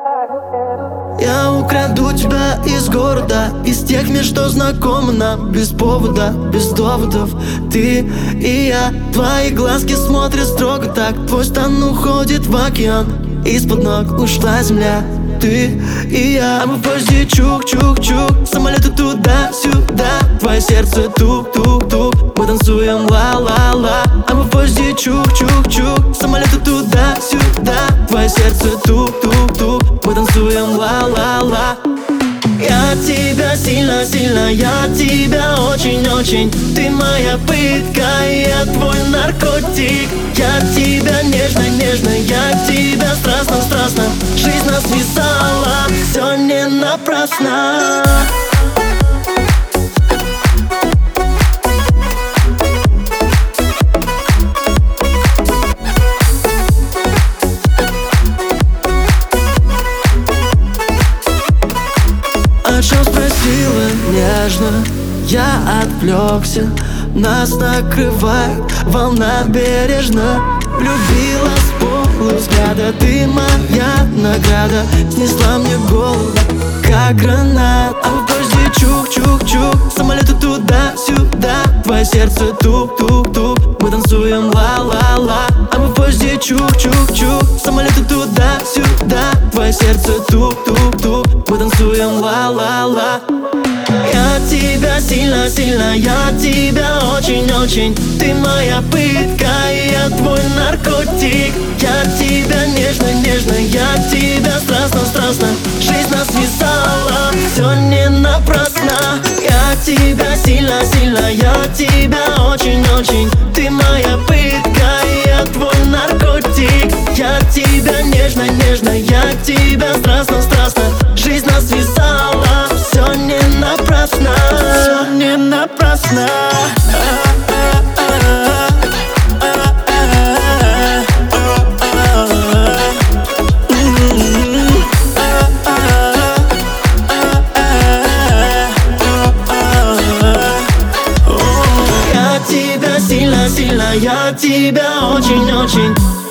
Я украду тебя из города, из тех мест, что знакомы нам. Без повода, без доводов. Ты и я, твои глазки смотрят строго так. Твой стан уходит в океан, из-под ног ушла земля. Ты и я, а мы в поезде чук-чук-чук, самолеты туда-сюда. Твое сердце тук-тук-тук, мы танцуем ла-ла-ла. А мы в поезде чук-чук-чук, самолеты туда-сюда. Твое сердце тук-тук-тук, мы танцуем ла-ла-ла. Я тебя сильно-сильно, я тебя очень-очень. Ты моя пытка, я твой наркотик. Я тебя нежно-нежно, я тебя страстно-страстно. Жизнь нас связала, все не напрасно. О чем спросила нежно, я отвлекся. Нас накрывает волна бережно. Влюбила с полувзгляда, ты моя награда. Снесла мне голову, как гранат. А в поезде чук-чук-чук, самолеты туда-сюда. Твое сердце тук-тук-тук, мы танцуем ла-ла-ла. А мы в поезде чук-чук-чук, самолеты туда-сюда. Твое сердце тук-тук-тук, мы танцуем ла-ла-ла. Я тебя сильно-сильно, я тебя очень-очень. Ты моя пытка, я твой наркотик. Я тебя нежно-нежно, я тебя страстно-страстно. Жизнь нас связала, все не напрасно. Я тебя сильно-сильно, я тебя очень-очень. Ты моя пытка, я твой наркотик. Я тебя нежно-нежно, я тебя страстно-страстно. Жизнь нас связала, все не напрасно. Все не напрасно. Я тебя сильно-сильно, я тебя очень-очень.